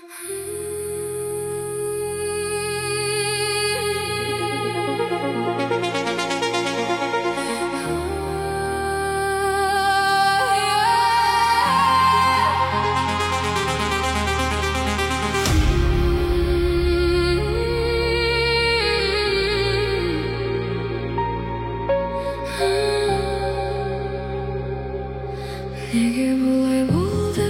Неге бұлай болды,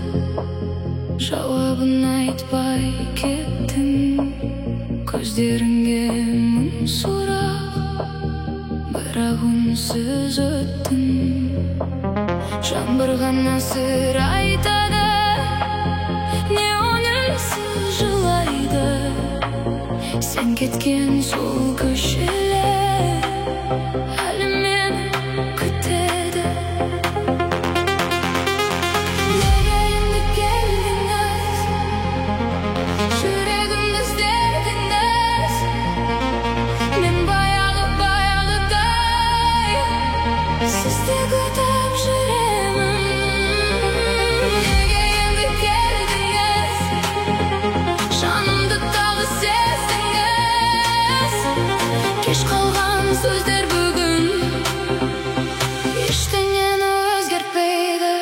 жауабын айтпай кеттің. Көздеріңе мың сұрақ, бірақ үнсіз өттің. Жаңбыр ғана сыр айтады, не үнсіз жылайды. Сен кеткен сол көшелер әлі мені күтеді. Неге енді келдіңіз, жүрегімді іздедіңіз? Мен баяғыдай сізді күтіп жүремін. Неге енді келдіңіз, жанымды тағы сездіңіз? Кеш қалған сөздер бүгін ештеңені өзгертпейді.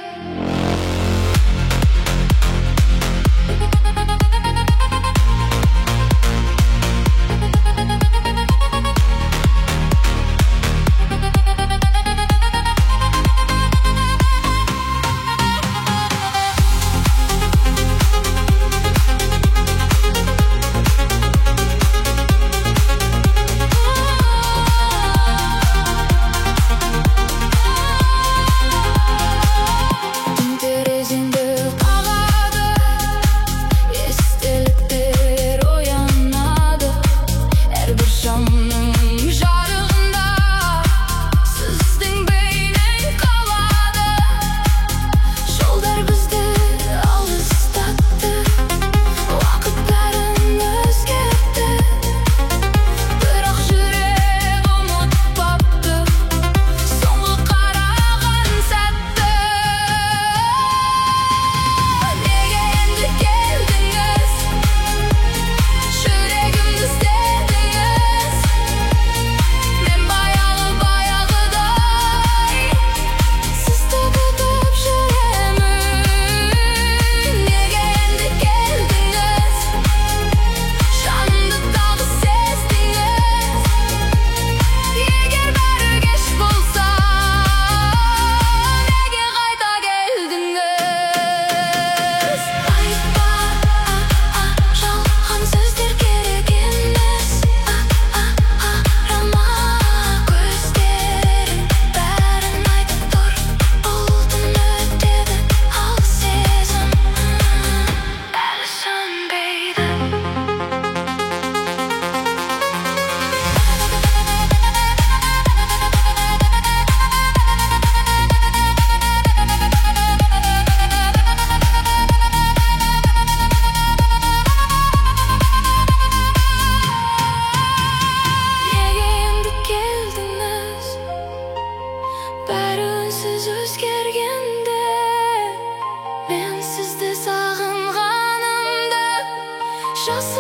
Өзгергенде мен сізді сағынғанымды